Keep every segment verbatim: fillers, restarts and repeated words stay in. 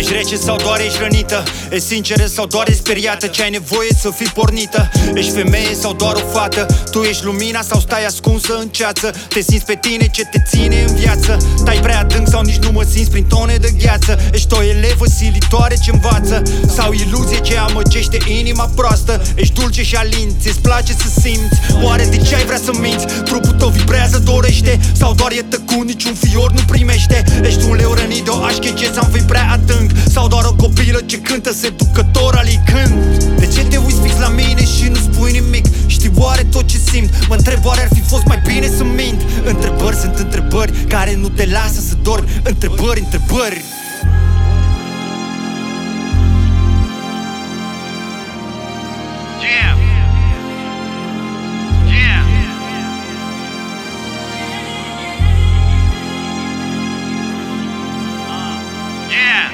Ești rece sau doar ești rănită? Ești sinceră sau doar ești speriată? Ce ai nevoie să fii pornită? Ești femeie sau doar o fată? Tu ești lumina sau stai ascunsă în ceață? Te simți pe tine ce te ține în viață? Tai prea adânc sau nici nu mă simți prin tone de gheață? Ești o elevă silitoare ce învață? Sau iluzie ce amăgește inima proastă? Ești dulce și alinți, îți place să simți? Oare de ce ai vrea să minți? Trupul tău vibrează, dorește? Sau doar e tăcut, niciun fior nu primește? Ești un leu rănit de o așcheție sau fi prea adânc? Sau doar o copilă ce cântă seducător alicând? De ce te uiți fix la mine și nu spui nimic? Știi oare tot ce simt? Mă întreb oare ar fi fost mai bine să mint? Întrebări sunt întrebări care nu te lasă să dormi. Întrebări, întrebări. Yeah. Yeah. Uh, yeah.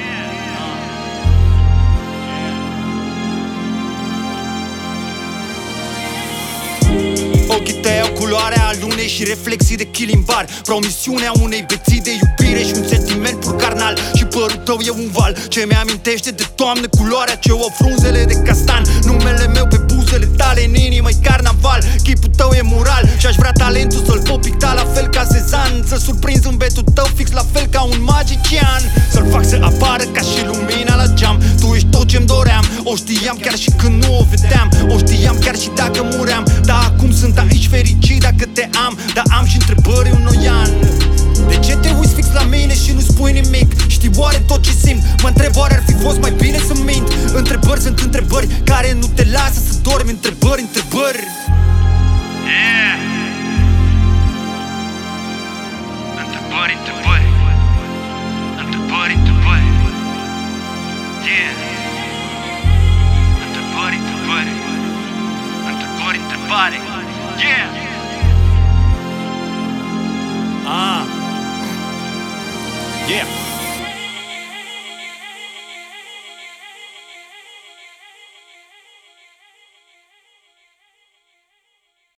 Ochii tăi au culoarea alunei și reflexii de chilimbar, promisiunea unei beții de iubire și un sentiment pur carnal. Și părul tău e un val ce mi-amintește de toamnă, culoarea ce o frunzele de castan. Numele meu pe buzele tale, în inimă-i carnaval. Chipul tău e mural și-aș vrea talentul să-l pot picta la fel ca Cezanne. Să surprinzi zâmbetul tău fix la fel ca un magician. Să-l fac să apară ca și lumina la geam. Tu ești tot ce-mi doream, o știam chiar și când nu o vedeam. O știam chiar și dacă muream, dar acum sunt aici fericit dacă te am. Dar am și întrebări un noian. De ce te uiți fix la mine și nu spui nimic? Știi oare tot ce simt? Mă întreb oare ar fi fost mai bine să mint? Întrebări sunt întrebări care nu te lasă să dormi. Întrebări, întrebări. Yeah. Întrebări, întrebări. Întrebări, întrebări. Yeah. Întrebări, întrebări. Întrebări, întrebare. Yeah. Ah. Yeah.